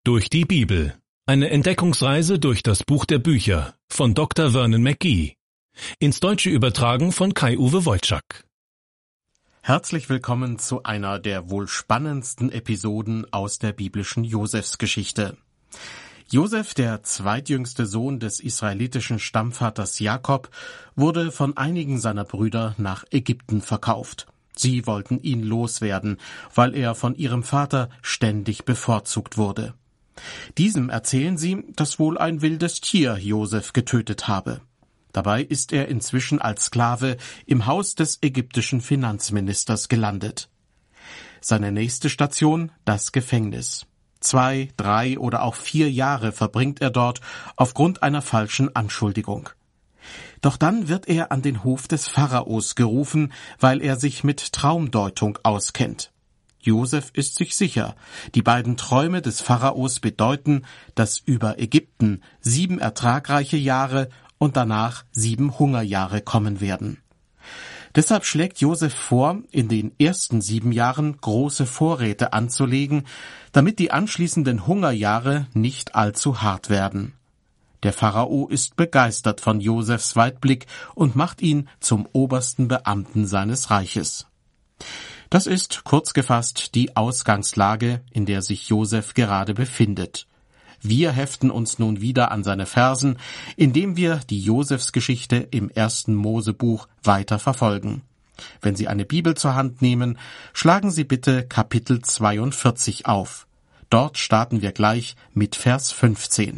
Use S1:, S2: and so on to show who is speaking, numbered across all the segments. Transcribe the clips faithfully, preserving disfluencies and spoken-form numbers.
S1: Durch die Bibel. Eine Entdeckungsreise durch das Buch der Bücher von Doktor Vernon McGee. Ins Deutsche übertragen von Kai-Uwe Wojczak.
S2: Herzlich willkommen zu einer der wohl spannendsten Episoden aus der biblischen Josefsgeschichte. Josef, der zweitjüngste Sohn des israelitischen Stammvaters Jakob, wurde von einigen seiner Brüder nach Ägypten verkauft. Sie wollten ihn loswerden, weil er von ihrem Vater ständig bevorzugt wurde. Diesem erzählen sie, dass wohl ein wildes Tier Josef getötet habe. Dabei ist er inzwischen als Sklave im Haus des ägyptischen Finanzministers gelandet. Seine nächste Station, das Gefängnis. Zwei, drei oder auch vier Jahre verbringt er dort aufgrund einer falschen Anschuldigung. Doch dann wird er an den Hof des Pharaos gerufen, weil er sich mit Traumdeutung auskennt. Josef ist sich sicher, die beiden Träume des Pharaos bedeuten, dass über Ägypten sieben ertragreiche Jahre und danach sieben Hungerjahre kommen werden. Deshalb schlägt Josef vor, in den ersten sieben Jahren große Vorräte anzulegen, damit die anschließenden Hungerjahre nicht allzu hart werden. Der Pharao ist begeistert von Josefs Weitblick und macht ihn zum obersten Beamten seines Reiches. Das ist, kurz gefasst, die Ausgangslage, in der sich Josef gerade befindet. Wir heften uns nun wieder an seine Fersen, indem wir die Josefsgeschichte im ersten Mosebuch weiter verfolgen. Wenn Sie eine Bibel zur Hand nehmen, schlagen Sie bitte Kapitel zweiundvierzig auf. Dort starten wir gleich mit Vers fünfzehn.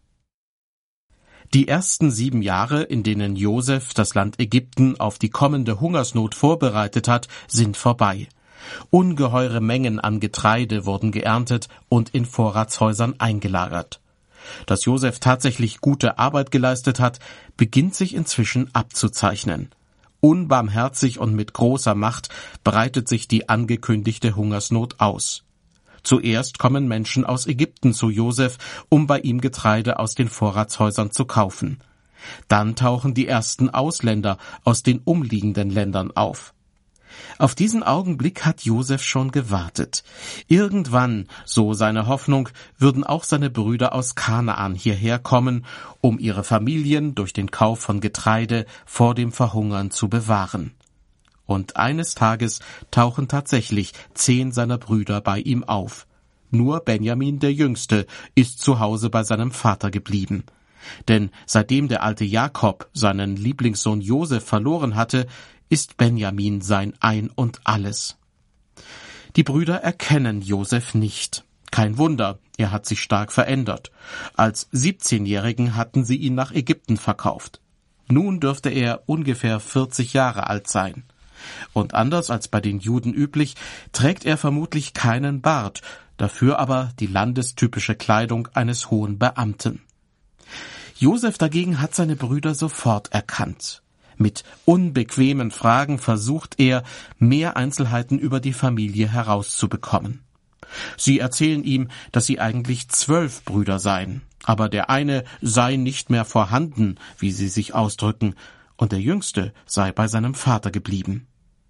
S2: Die ersten sieben Jahre, in denen Josef das Land Ägypten auf die kommende Hungersnot vorbereitet hat, sind vorbei. Ungeheure Mengen an Getreide wurden geerntet und in Vorratshäusern eingelagert. Dass Josef tatsächlich gute Arbeit geleistet hat, beginnt sich inzwischen abzuzeichnen. Unbarmherzig und mit großer Macht breitet sich die angekündigte Hungersnot aus. Zuerst kommen Menschen aus Ägypten zu Josef, um bei ihm Getreide aus den Vorratshäusern zu kaufen. Dann tauchen die ersten Ausländer aus den umliegenden Ländern auf. Auf diesen Augenblick hat Josef schon gewartet. Irgendwann, so seine Hoffnung, würden auch seine Brüder aus Kanaan hierher kommen, um ihre Familien durch den Kauf von Getreide vor dem Verhungern zu bewahren. Und eines Tages tauchen tatsächlich zehn seiner Brüder bei ihm auf. Nur Benjamin, der Jüngste, ist zu Hause bei seinem Vater geblieben. Denn seitdem der alte Jakob seinen Lieblingssohn Josef verloren hatte, ist Benjamin sein Ein und Alles. Die Brüder erkennen Josef nicht. Kein Wunder, er hat sich stark verändert. Als siebzehnjährigen hatten sie ihn nach Ägypten verkauft. Nun dürfte er ungefähr vierzig Jahre alt sein. Und anders als bei den Juden üblich, trägt er vermutlich keinen Bart, dafür aber die landestypische Kleidung eines hohen Beamten. Josef dagegen hat seine Brüder sofort erkannt. Mit unbequemen Fragen versucht er, mehr Einzelheiten über die Familie herauszubekommen. Sie erzählen ihm, dass sie eigentlich zwölf Brüder seien, aber der eine sei nicht mehr vorhanden, wie sie sich ausdrücken, und der Jüngste sei bei seinem Vater geblieben.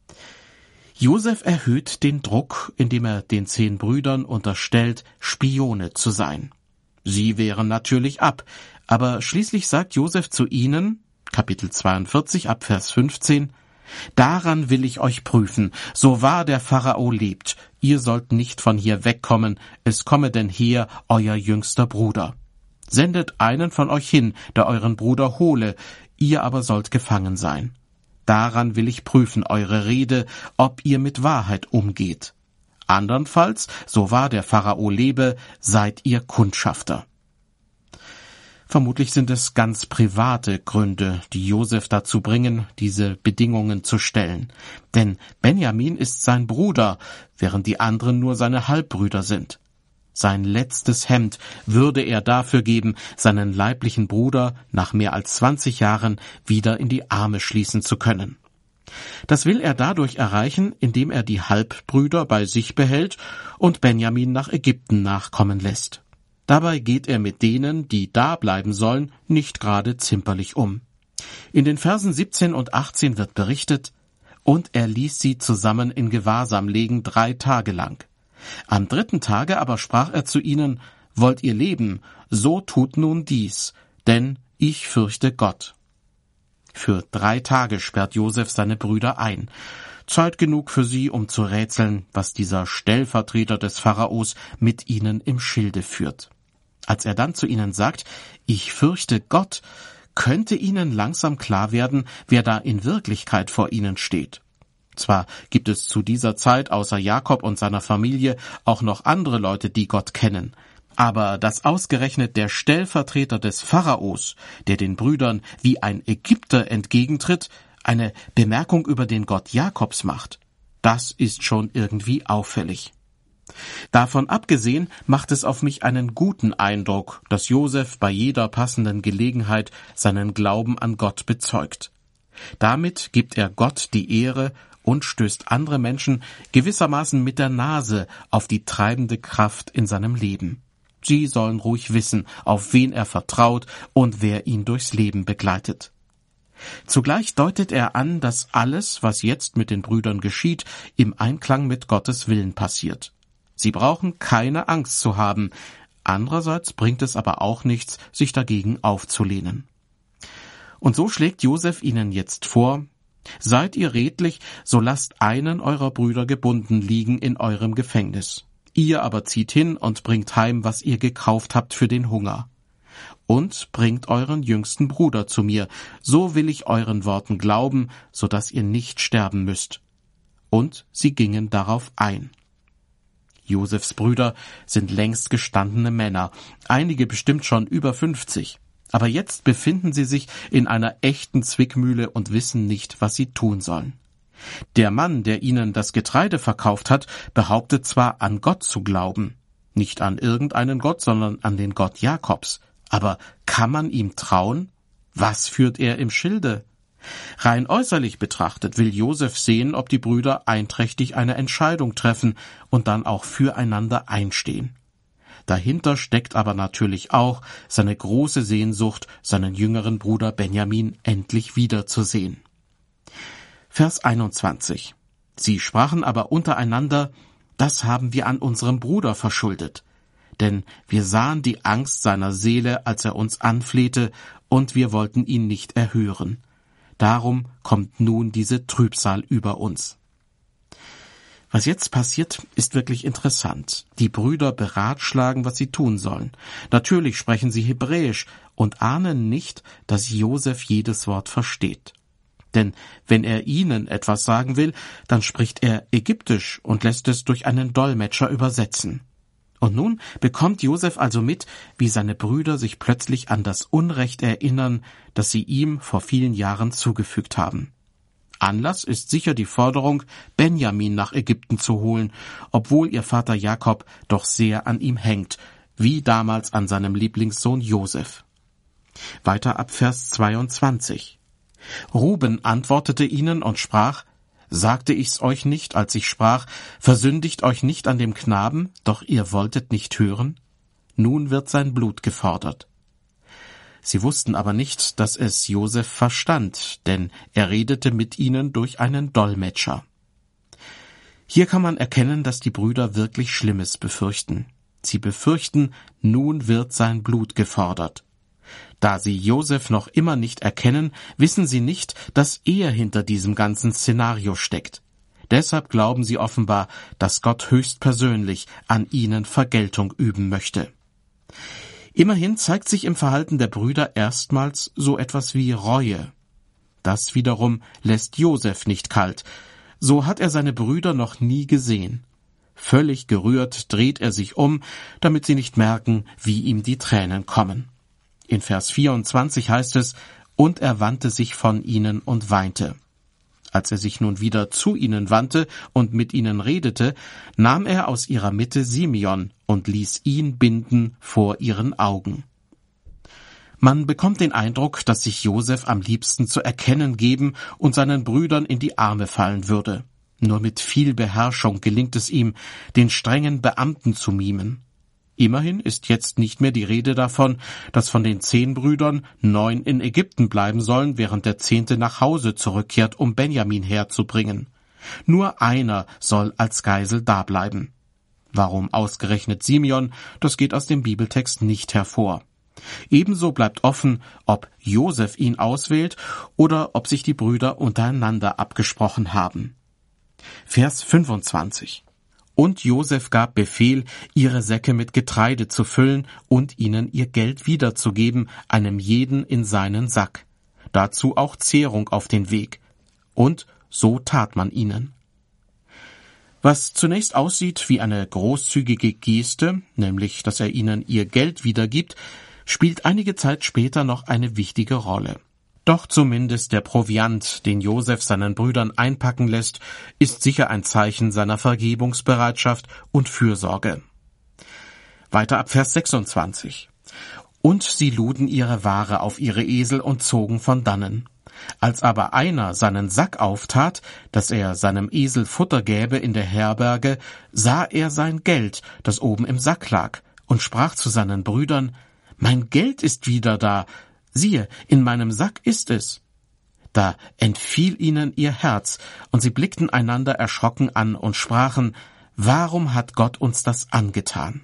S2: Josef erhöht den Druck, indem er den zehn Brüdern unterstellt, Spione zu sein. Sie wehren natürlich ab, aber schließlich sagt Josef zu ihnen, Kapitel zweiundvierzig, ab Vers fünfzehn, »Daran will ich euch prüfen, so wahr der Pharao lebt, ihr sollt nicht von hier wegkommen, es komme denn her euer jüngster Bruder. Sendet einen von euch hin, der euren Bruder hole, ihr aber sollt gefangen sein. Daran will ich prüfen eure Rede, ob ihr mit Wahrheit umgeht. Andernfalls, so wahr der Pharao lebe, seid ihr Kundschafter.« Vermutlich sind es ganz private Gründe, die Josef dazu bringen, diese Bedingungen zu stellen. Denn Benjamin ist sein Bruder, während die anderen nur seine Halbbrüder sind. Sein letztes Hemd würde er dafür geben, seinen leiblichen Bruder nach mehr als zwanzig Jahren wieder in die Arme schließen zu können. Das will er dadurch erreichen, indem er die Halbbrüder bei sich behält und Benjamin nach Ägypten nachkommen lässt. Dabei geht er mit denen, die da bleiben sollen, nicht gerade zimperlich um. In den Versen siebzehn und achtzehn wird berichtet, und er ließ sie zusammen in Gewahrsam legen drei Tage lang. Am dritten Tage aber sprach er zu ihnen, wollt ihr leben, so tut nun dies, denn ich fürchte Gott. Für drei Tage sperrt Josef seine Brüder ein. Zeit genug für sie, um zu rätseln, was dieser Stellvertreter des Pharaos mit ihnen im Schilde führt. Als er dann zu ihnen sagt, ich fürchte Gott, könnte ihnen langsam klar werden, wer da in Wirklichkeit vor ihnen steht. Zwar gibt es zu dieser Zeit außer Jakob und seiner Familie auch noch andere Leute, die Gott kennen, aber dass ausgerechnet der Stellvertreter des Pharaos, der den Brüdern wie ein Ägypter entgegentritt, eine Bemerkung über den Gott Jakobs macht, das ist schon irgendwie auffällig. Davon abgesehen macht es auf mich einen guten Eindruck, dass Josef bei jeder passenden Gelegenheit seinen Glauben an Gott bezeugt. Damit gibt er Gott die Ehre und stößt andere Menschen gewissermaßen mit der Nase auf die treibende Kraft in seinem Leben. Sie sollen ruhig wissen, auf wen er vertraut und wer ihn durchs Leben begleitet. Zugleich deutet er an, dass alles, was jetzt mit den Brüdern geschieht, im Einklang mit Gottes Willen passiert. Sie brauchen keine Angst zu haben, andererseits bringt es aber auch nichts, sich dagegen aufzulehnen. Und so schlägt Josef ihnen jetzt vor, seid ihr redlich, so lasst einen eurer Brüder gebunden liegen in eurem Gefängnis. Ihr aber zieht hin und bringt heim, was ihr gekauft habt für den Hunger. Und bringt euren jüngsten Bruder zu mir, so will ich euren Worten glauben, so dass ihr nicht sterben müsst. Und sie gingen darauf ein. Josefs Brüder sind längst gestandene Männer, einige bestimmt schon über fünfzig. Aber jetzt befinden sie sich in einer echten Zwickmühle und wissen nicht, was sie tun sollen. Der Mann, der ihnen das Getreide verkauft hat, behauptet zwar, an Gott zu glauben. Nicht an irgendeinen Gott, sondern an den Gott Jakobs. Aber kann man ihm trauen? Was führt er im Schilde? Rein äußerlich betrachtet will Josef sehen, ob die Brüder einträchtig eine Entscheidung treffen und dann auch füreinander einstehen. Dahinter steckt aber natürlich auch seine große Sehnsucht, seinen jüngeren Bruder Benjamin endlich wiederzusehen. Vers einundzwanzig. Sie sprachen aber untereinander, das haben wir an unserem Bruder verschuldet. Denn wir sahen die Angst seiner Seele, als er uns anflehte, und wir wollten ihn nicht erhören. Darum kommt nun diese Trübsal über uns. Was jetzt passiert, ist wirklich interessant. Die Brüder beratschlagen, was sie tun sollen. Natürlich sprechen sie Hebräisch und ahnen nicht, dass Josef jedes Wort versteht. Denn wenn er ihnen etwas sagen will, dann spricht er Ägyptisch und lässt es durch einen Dolmetscher übersetzen. Und nun bekommt Josef also mit, wie seine Brüder sich plötzlich an das Unrecht erinnern, das sie ihm vor vielen Jahren zugefügt haben. Anlass ist sicher die Forderung, Benjamin nach Ägypten zu holen, obwohl ihr Vater Jakob doch sehr an ihm hängt, wie damals an seinem Lieblingssohn Josef. Weiter ab Vers zweiundzwanzig. Ruben antwortete ihnen und sprach, sagte ich's euch nicht, als ich sprach, versündigt euch nicht an dem Knaben, doch ihr wolltet nicht hören? Nun wird sein Blut gefordert. Sie wussten aber nicht, dass es Josef verstand, denn er redete mit ihnen durch einen Dolmetscher. Hier kann man erkennen, dass die Brüder wirklich Schlimmes befürchten. Sie befürchten, nun wird sein Blut gefordert. Da sie Josef noch immer nicht erkennen, wissen sie nicht, dass er hinter diesem ganzen Szenario steckt. Deshalb glauben sie offenbar, dass Gott höchstpersönlich an ihnen Vergeltung üben möchte. Immerhin zeigt sich im Verhalten der Brüder erstmals so etwas wie Reue. Das wiederum lässt Josef nicht kalt. So hat er seine Brüder noch nie gesehen. Völlig gerührt dreht er sich um, damit sie nicht merken, wie ihm die Tränen kommen. In Vers vierundzwanzig heißt es, und er wandte sich von ihnen und weinte. Als er sich nun wieder zu ihnen wandte und mit ihnen redete, nahm er aus ihrer Mitte Simeon und ließ ihn binden vor ihren Augen. Man bekommt den Eindruck, dass sich Josef am liebsten zu erkennen geben und seinen Brüdern in die Arme fallen würde. Nur mit viel Beherrschung gelingt es ihm, den strengen Beamten zu mimen. Immerhin ist jetzt nicht mehr die Rede davon, dass von den zehn Brüdern neun in Ägypten bleiben sollen, während der zehnte nach Hause zurückkehrt, um Benjamin herzubringen. Nur einer soll als Geisel dableiben. Warum ausgerechnet Simeon, das geht aus dem Bibeltext nicht hervor. Ebenso bleibt offen, ob Josef ihn auswählt oder ob sich die Brüder untereinander abgesprochen haben. Vers fünfundzwanzig. Und Josef gab Befehl, ihre Säcke mit Getreide zu füllen und ihnen ihr Geld wiederzugeben, einem jeden in seinen Sack. Dazu auch Zehrung auf den Weg. Und so tat man ihnen. Was zunächst aussieht wie eine großzügige Geste, nämlich dass er ihnen ihr Geld wiedergibt, spielt einige Zeit später noch eine wichtige Rolle. Doch zumindest der Proviant, den Josef seinen Brüdern einpacken lässt, ist sicher ein Zeichen seiner Vergebungsbereitschaft und Fürsorge. Weiter ab Vers sechsundzwanzig. Und sie luden ihre Ware auf ihre Esel und zogen von dannen. Als aber einer seinen Sack auftat, dass er seinem Esel Futter gäbe in der Herberge, sah er sein Geld, das oben im Sack lag, und sprach zu seinen Brüdern: Mein Geld ist wieder da, siehe, in meinem Sack ist es. Da entfiel ihnen ihr Herz, und sie blickten einander erschrocken an und sprachen: Warum hat Gott uns das angetan?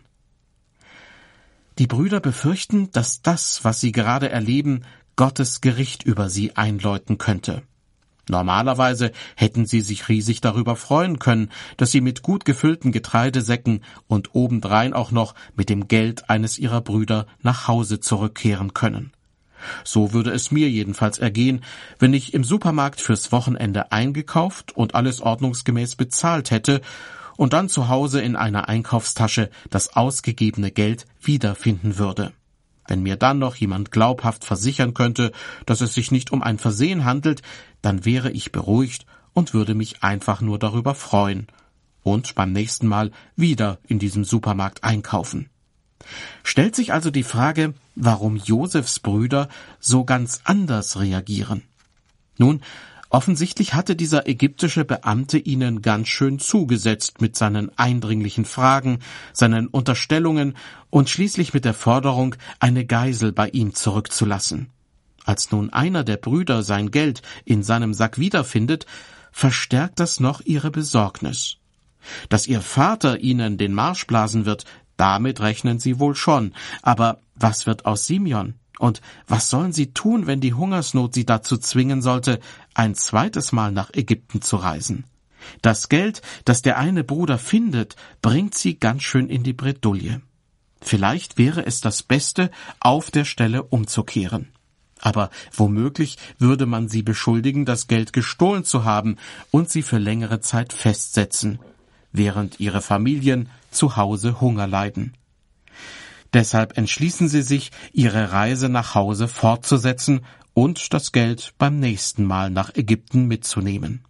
S2: Die Brüder befürchten, dass das, was sie gerade erleben, Gottes Gericht über sie einläuten könnte. Normalerweise hätten sie sich riesig darüber freuen können, dass sie mit gut gefüllten Getreidesäcken und obendrein auch noch mit dem Geld eines ihrer Brüder nach Hause zurückkehren können. So würde es mir jedenfalls ergehen, wenn ich im Supermarkt fürs Wochenende eingekauft und alles ordnungsgemäß bezahlt hätte und dann zu Hause in einer Einkaufstasche das ausgegebene Geld wiederfinden würde. Wenn mir dann noch jemand glaubhaft versichern könnte, dass es sich nicht um ein Versehen handelt, dann wäre ich beruhigt und würde mich einfach nur darüber freuen und beim nächsten Mal wieder in diesem Supermarkt einkaufen. Stellt sich also die Frage, warum Josefs Brüder so ganz anders reagieren. Nun, offensichtlich hatte dieser ägyptische Beamte ihnen ganz schön zugesetzt mit seinen eindringlichen Fragen, seinen Unterstellungen und schließlich mit der Forderung, eine Geisel bei ihm zurückzulassen. Als nun einer der Brüder sein Geld in seinem Sack wiederfindet, verstärkt das noch ihre Besorgnis. Dass ihr Vater ihnen den Marsch blasen wird, damit rechnen sie wohl schon. Aber was wird aus Simeon? Und was sollen sie tun, wenn die Hungersnot sie dazu zwingen sollte, ein zweites Mal nach Ägypten zu reisen? Das Geld, das der eine Bruder findet, bringt sie ganz schön in die Bredouille. Vielleicht wäre es das Beste, auf der Stelle umzukehren. Aber womöglich würde man sie beschuldigen, das Geld gestohlen zu haben und sie für längere Zeit festsetzen, während ihre Familien zu Hause Hunger leiden. Deshalb entschließen sie sich, ihre Reise nach Hause fortzusetzen und das Geld beim nächsten Mal nach Ägypten mitzunehmen.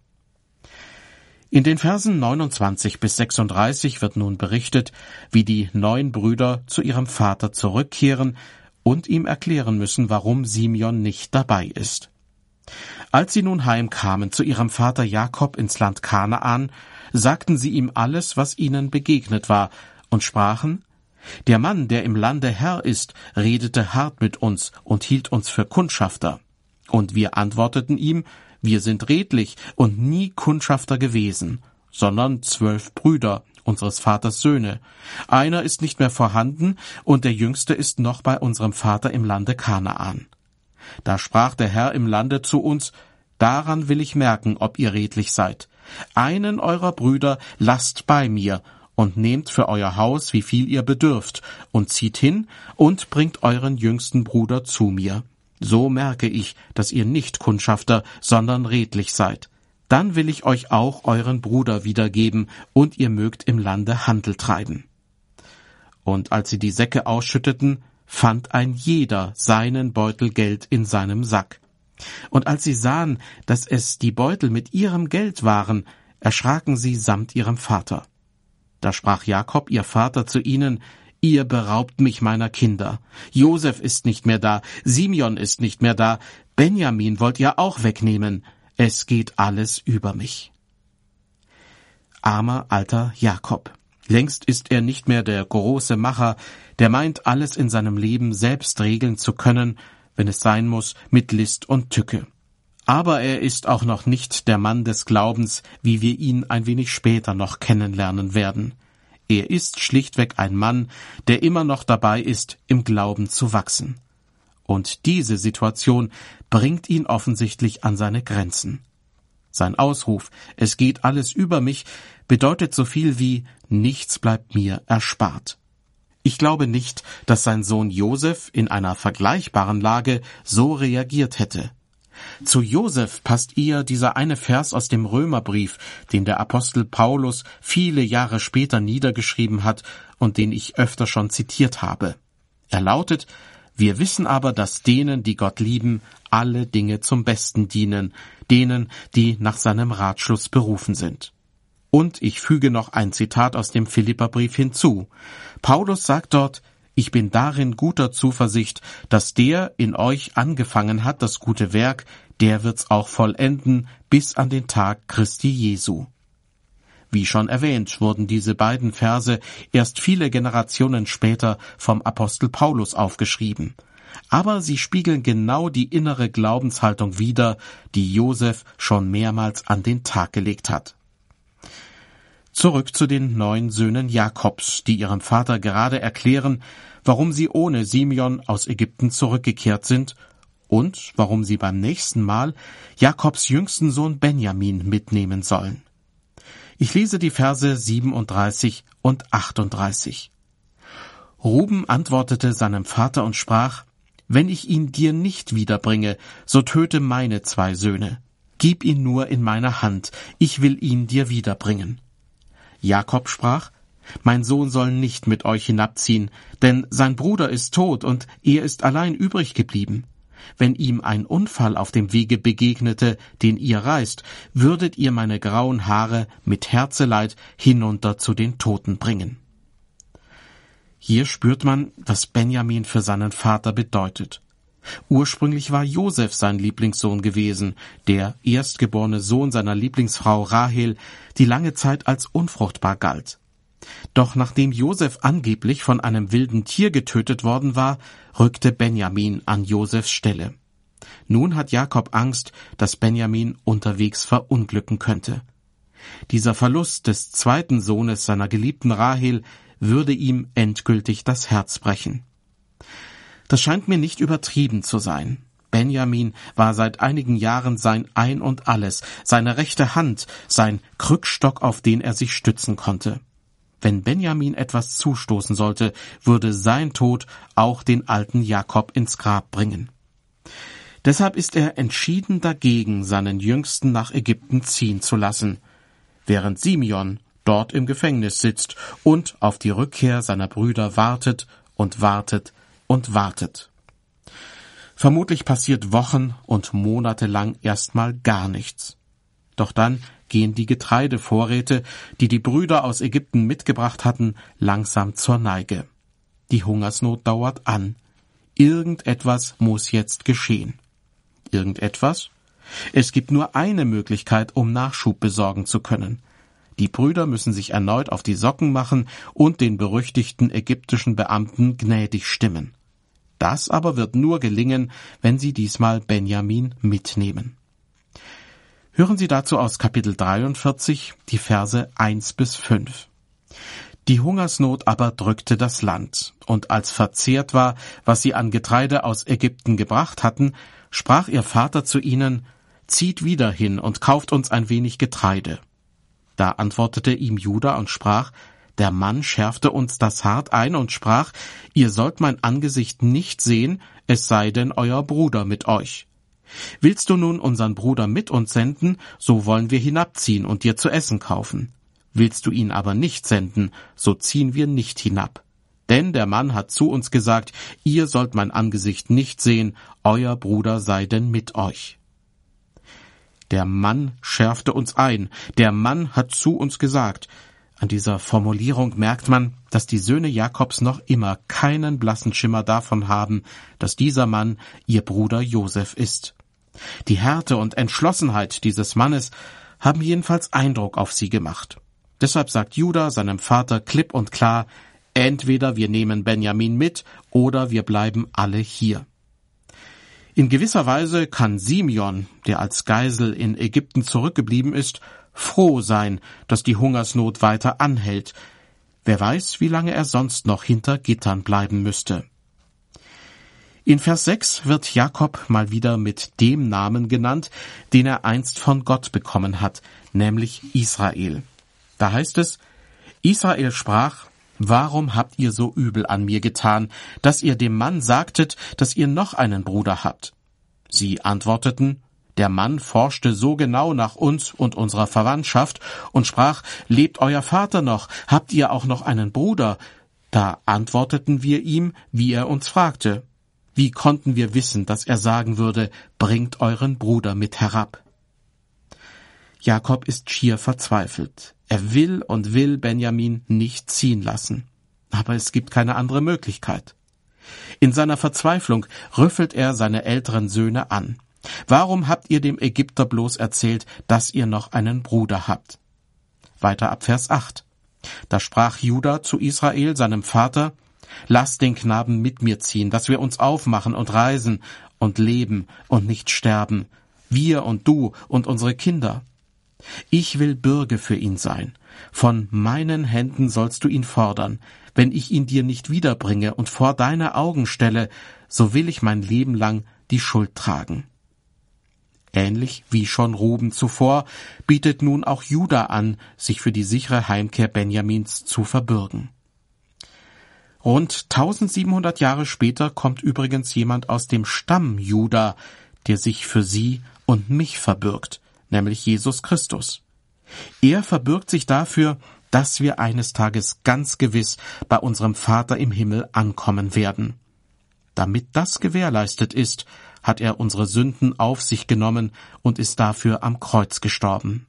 S2: In den Versen neunundzwanzig bis sechsunddreißig wird nun berichtet, wie die neun Brüder zu ihrem Vater zurückkehren und ihm erklären müssen, warum Simeon nicht dabei ist. Als sie nun heimkamen zu ihrem Vater Jakob ins Land Kanaan, sagten sie ihm alles, was ihnen begegnet war, und sprachen: Der Mann, der im Lande Herr ist, redete hart mit uns und hielt uns für Kundschafter. Und wir antworteten ihm: Wir sind redlich und nie Kundschafter gewesen, sondern zwölf Brüder, unseres Vaters Söhne. Einer ist nicht mehr vorhanden, und der jüngste ist noch bei unserem Vater im Lande Kanaan. Da sprach der Herr im Lande zu uns: Daran will ich merken, ob ihr redlich seid. Einen eurer Brüder lasst bei mir und nehmt für euer Haus, wie viel ihr bedürft, und zieht hin und bringt euren jüngsten Bruder zu mir. So merke ich, dass ihr nicht Kundschafter, sondern redlich seid. Dann will ich euch auch euren Bruder wiedergeben, und ihr mögt im Lande Handel treiben. Und als sie die Säcke ausschütteten, fand ein jeder seinen Beutel Geld in seinem Sack. Und als sie sahen, dass es die Beutel mit ihrem Geld waren, erschraken sie samt ihrem Vater. Da sprach Jakob, ihr Vater, zu ihnen: Ihr beraubt mich meiner Kinder. Josef ist nicht mehr da, Simeon ist nicht mehr da, Benjamin wollt ihr auch wegnehmen. Es geht alles über mich. Armer alter Jakob. Längst ist er nicht mehr der große Macher, der meint, alles in seinem Leben selbst regeln zu können, wenn es sein muss, mit List und Tücke. Aber er ist auch noch nicht der Mann des Glaubens, wie wir ihn ein wenig später noch kennenlernen werden. Er ist schlichtweg ein Mann, der immer noch dabei ist, im Glauben zu wachsen. Und diese Situation bringt ihn offensichtlich an seine Grenzen. Sein Ausruf, es geht alles über mich, bedeutet so viel wie, nichts bleibt mir erspart. Ich glaube nicht, dass sein Sohn Josef in einer vergleichbaren Lage so reagiert hätte. Zu Josef passt eher dieser eine Vers aus dem Römerbrief, den der Apostel Paulus viele Jahre später niedergeschrieben hat und den ich öfter schon zitiert habe. Er lautet: Wir wissen aber, dass denen, die Gott lieben, alle Dinge zum Besten dienen, denen, die nach seinem Ratschluss berufen sind. Und ich füge noch ein Zitat aus dem Philipperbrief hinzu. Paulus sagt dort: Ich bin darin guter Zuversicht, dass der in euch angefangen hat, das gute Werk, der wird's auch vollenden, bis an den Tag Christi Jesu. Wie schon erwähnt, wurden diese beiden Verse erst viele Generationen später vom Apostel Paulus aufgeschrieben. Aber sie spiegeln genau die innere Glaubenshaltung wider, die Josef schon mehrmals an den Tag gelegt hat. Zurück zu den neun Söhnen Jakobs, die ihrem Vater gerade erklären, warum sie ohne Simeon aus Ägypten zurückgekehrt sind und warum sie beim nächsten Mal Jakobs jüngsten Sohn Benjamin mitnehmen sollen. Ich lese die Verse siebenunddreißig und achtunddreißig. Ruben antwortete seinem Vater und sprach: Wenn ich ihn dir nicht wiederbringe, so töte meine zwei Söhne. Gib ihn nur in meine Hand, ich will ihn dir wiederbringen. Jakob sprach: Mein Sohn soll nicht mit euch hinabziehen, denn sein Bruder ist tot und er ist allein übrig geblieben. Wenn ihm ein Unfall auf dem Wege begegnete, den ihr reist, würdet ihr meine grauen Haare mit Herzeleid hinunter zu den Toten bringen. Hier spürt man, was Benjamin für seinen Vater bedeutet. Ursprünglich war Josef sein Lieblingssohn gewesen, der erstgeborene Sohn seiner Lieblingsfrau Rahel, die lange Zeit als unfruchtbar galt. Doch nachdem Josef angeblich von einem wilden Tier getötet worden war, rückte Benjamin an Josefs Stelle. Nun hat Jakob Angst, dass Benjamin unterwegs verunglücken könnte. Dieser Verlust des zweiten Sohnes seiner geliebten Rahel würde ihm endgültig das Herz brechen. Das scheint mir nicht übertrieben zu sein. Benjamin war seit einigen Jahren sein Ein und Alles, seine rechte Hand, sein Krückstock, auf den er sich stützen konnte. Wenn Benjamin etwas zustoßen sollte, würde sein Tod auch den alten Jakob ins Grab bringen. Deshalb ist er entschieden dagegen, seinen Jüngsten nach Ägypten ziehen zu lassen, während Simeon dort im Gefängnis sitzt und auf die Rückkehr seiner Brüder wartet und wartet und wartet. Vermutlich passiert Wochen und Monate lang erstmal gar nichts. Doch dann gehen die Getreidevorräte, die die Brüder aus Ägypten mitgebracht hatten, langsam zur Neige. Die Hungersnot dauert an. Irgendetwas muss jetzt geschehen. Irgendetwas? Es gibt nur eine Möglichkeit, um Nachschub besorgen zu können. Die Brüder müssen sich erneut auf die Socken machen und den berüchtigten ägyptischen Beamten gnädig stimmen. Das aber wird nur gelingen, wenn sie diesmal Benjamin mitnehmen. Hören Sie dazu aus Kapitel dreiundvierzig die Verse eins bis fünf. Die Hungersnot aber drückte das Land, und als verzehrt war, was sie an Getreide aus Ägypten gebracht hatten, sprach ihr Vater zu ihnen: Zieht wieder hin und kauft uns ein wenig Getreide. Da antwortete ihm Juda und sprach: Der Mann schärfte uns das hart ein und sprach: Ihr sollt mein Angesicht nicht sehen, es sei denn euer Bruder mit euch. Willst du nun unseren Bruder mit uns senden, so wollen wir hinabziehen und dir zu essen kaufen. Willst du ihn aber nicht senden, so ziehen wir nicht hinab. Denn der Mann hat zu uns gesagt: Ihr sollt mein Angesicht nicht sehen, euer Bruder sei denn mit euch. Der Mann schärfte uns ein, der Mann hat zu uns gesagt. An dieser Formulierung merkt man, dass die Söhne Jakobs noch immer keinen blassen Schimmer davon haben, dass dieser Mann ihr Bruder Josef ist. Die Härte und Entschlossenheit dieses Mannes haben jedenfalls Eindruck auf sie gemacht. Deshalb sagt Juda seinem Vater klipp und klar: Entweder wir nehmen Benjamin mit, oder wir bleiben alle hier. In gewisser Weise kann Simeon, der als Geisel in Ägypten zurückgeblieben ist, froh sein, dass die Hungersnot weiter anhält. Wer weiß, wie lange er sonst noch hinter Gittern bleiben müsste. In Vers sechs wird Jakob mal wieder mit dem Namen genannt, den er einst von Gott bekommen hat, nämlich Israel. Da heißt es: Israel sprach: Warum habt ihr so übel an mir getan, dass ihr dem Mann sagtet, dass ihr noch einen Bruder habt? Sie antworteten: Der Mann forschte so genau nach uns und unserer Verwandtschaft und sprach: Lebt euer Vater noch? Habt ihr auch noch einen Bruder? Da antworteten wir ihm, wie er uns fragte. Wie konnten wir wissen, dass er sagen würde: Bringt euren Bruder mit herab? Jakob ist schier verzweifelt. Er will und will Benjamin nicht ziehen lassen. Aber es gibt keine andere Möglichkeit. In seiner Verzweiflung rüffelt er seine älteren Söhne an. Warum habt ihr dem Ägypter bloß erzählt, dass ihr noch einen Bruder habt? Weiter ab Vers acht. Da sprach Juda zu Israel, seinem Vater: Lasst den Knaben mit mir ziehen, dass wir uns aufmachen und reisen und leben und nicht sterben, wir und du und unsere Kinder. Ich will Bürge für ihn sein. Von meinen Händen sollst du ihn fordern. Wenn ich ihn dir nicht wiederbringe und vor deine Augen stelle, so will ich mein Leben lang die Schuld tragen. Ähnlich wie schon Ruben zuvor, bietet nun auch Juda an, sich für die sichere Heimkehr Benjamins zu verbürgen. Rund tausendsiebenhundert Jahre später kommt übrigens jemand aus dem Stamm Juda, der sich für sie und mich verbürgt, nämlich Jesus Christus. Er verbürgt sich dafür, dass wir eines Tages ganz gewiss bei unserem Vater im Himmel ankommen werden. Damit das gewährleistet ist, hat er unsere Sünden auf sich genommen und ist dafür am Kreuz gestorben.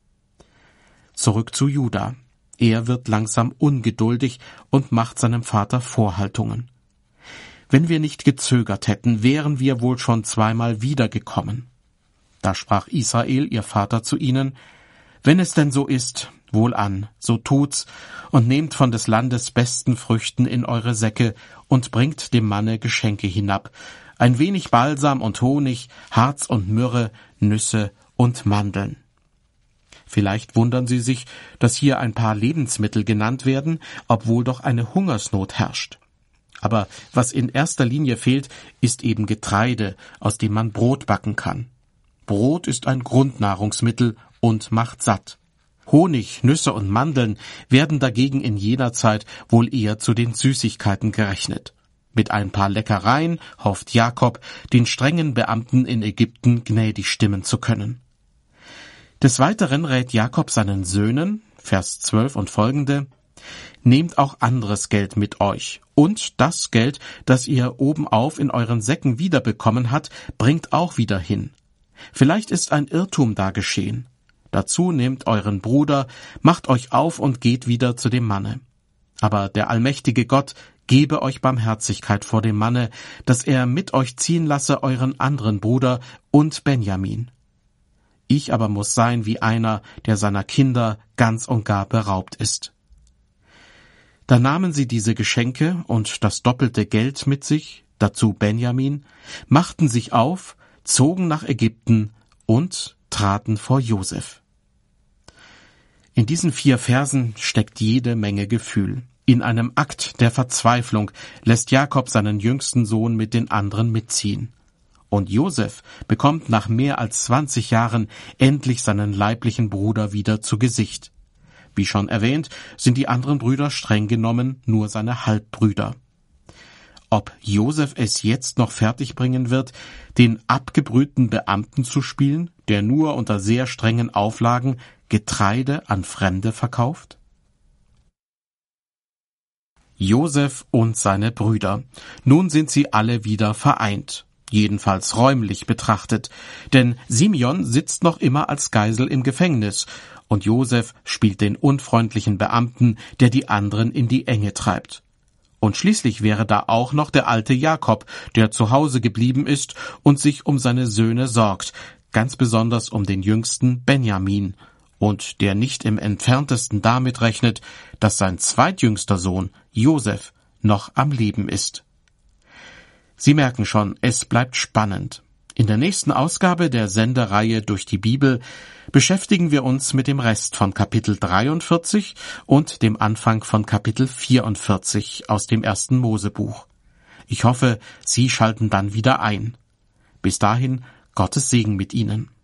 S2: Zurück zu Juda. Er wird langsam ungeduldig und macht seinem Vater Vorhaltungen. Wenn wir nicht gezögert hätten, wären wir wohl schon zweimal wiedergekommen. Da sprach Israel, ihr Vater, zu ihnen: Wenn es denn so ist, wohlan, so tut's, und nehmt von des Landes besten Früchten in eure Säcke und bringt dem Manne Geschenke hinab, ein wenig Balsam und Honig, Harz und Myrrhe, Nüsse und Mandeln. Vielleicht wundern Sie sich, dass hier ein paar Lebensmittel genannt werden, obwohl doch eine Hungersnot herrscht. Aber was in erster Linie fehlt, ist eben Getreide, aus dem man Brot backen kann. Brot ist ein Grundnahrungsmittel und macht satt. Honig, Nüsse und Mandeln werden dagegen in jener Zeit wohl eher zu den Süßigkeiten gerechnet. Mit ein paar Leckereien hofft Jakob, den strengen Beamten in Ägypten gnädig stimmen zu können. Des Weiteren rät Jakob seinen Söhnen, Vers zwölf und folgende: Nehmt auch anderes Geld mit euch, und das Geld, das ihr obenauf in euren Säcken wiederbekommen habt, bringt auch wieder hin. Vielleicht ist ein Irrtum da geschehen. Dazu nehmt euren Bruder, macht euch auf und geht wieder zu dem Manne. Aber der allmächtige Gott gebe euch Barmherzigkeit vor dem Manne, dass er mit euch ziehen lasse euren anderen Bruder und Benjamin. Ich aber muss sein wie einer, der seiner Kinder ganz und gar beraubt ist. Da nahmen sie diese Geschenke und das doppelte Geld mit sich, dazu Benjamin, machten sich auf, zogen nach Ägypten und traten vor Josef. In diesen vier Versen steckt jede Menge Gefühl. In einem Akt der Verzweiflung lässt Jakob seinen jüngsten Sohn mit den anderen mitziehen. Und Josef bekommt nach mehr als zwanzig Jahren endlich seinen leiblichen Bruder wieder zu Gesicht. Wie schon erwähnt, sind die anderen Brüder streng genommen nur seine Halbbrüder. Ob Josef es jetzt noch fertigbringen wird, den abgebrühten Beamten zu spielen, der nur unter sehr strengen Auflagen Getreide an Fremde verkauft? Josef und seine Brüder. Nun sind sie alle wieder vereint. Jedenfalls räumlich betrachtet, denn Simeon sitzt noch immer als Geisel im Gefängnis und Josef spielt den unfreundlichen Beamten, der die anderen in die Enge treibt. Und schließlich wäre da auch noch der alte Jakob, der zu Hause geblieben ist und sich um seine Söhne sorgt, ganz besonders um den jüngsten Benjamin, und der nicht im entferntesten damit rechnet, dass sein zweitjüngster Sohn, Josef, noch am Leben ist. Sie merken schon, es bleibt spannend. In der nächsten Ausgabe der Sendereihe Durch die Bibel beschäftigen wir uns mit dem Rest von Kapitel dreiundvierzig und dem Anfang von Kapitel vierundvierzig aus dem ersten Mosebuch. Ich hoffe, Sie schalten dann wieder ein. Bis dahin, Gottes Segen mit Ihnen.